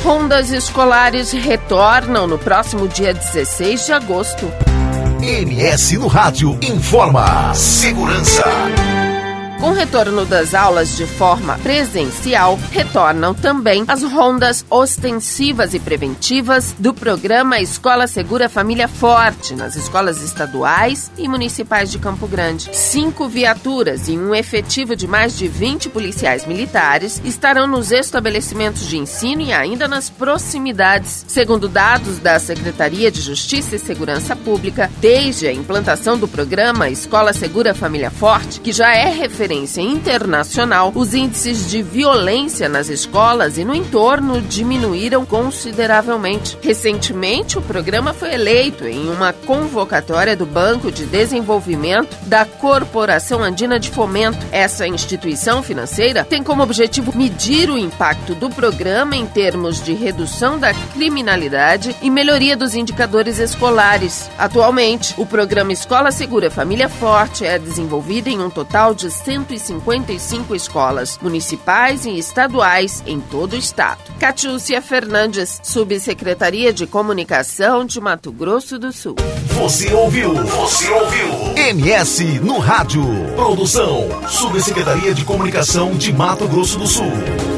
Rondas escolares retornam no próximo dia 16 de agosto. MS no Rádio informa segurança. Com o retorno das aulas de forma presencial, retornam também as rondas ostensivas e preventivas do programa Escola Segura Família Forte, nas escolas estaduais e municipais de Campo Grande. 5 viaturas e um efetivo de mais de 20 policiais militares estarão nos estabelecimentos de ensino e ainda nas proximidades. Segundo dados da Secretaria de Justiça e Segurança Pública, desde a implantação do programa Escola Segura Família Forte, que já é referência internacional, os índices de violência nas escolas e no entorno diminuíram consideravelmente. Recentemente, o programa foi eleito em uma convocatória do Banco de Desenvolvimento da Corporação Andina de Fomento. Essa instituição financeira tem como objetivo medir o impacto do programa em termos de redução da criminalidade e melhoria dos indicadores escolares. Atualmente, o programa Escola Segura Família Forte é desenvolvido em um total de 155 escolas municipais e estaduais em todo o estado. Catiúcia Fernandes, Subsecretaria de Comunicação de Mato Grosso do Sul. Você ouviu MS no Rádio. Produção, Subsecretaria de Comunicação de Mato Grosso do Sul.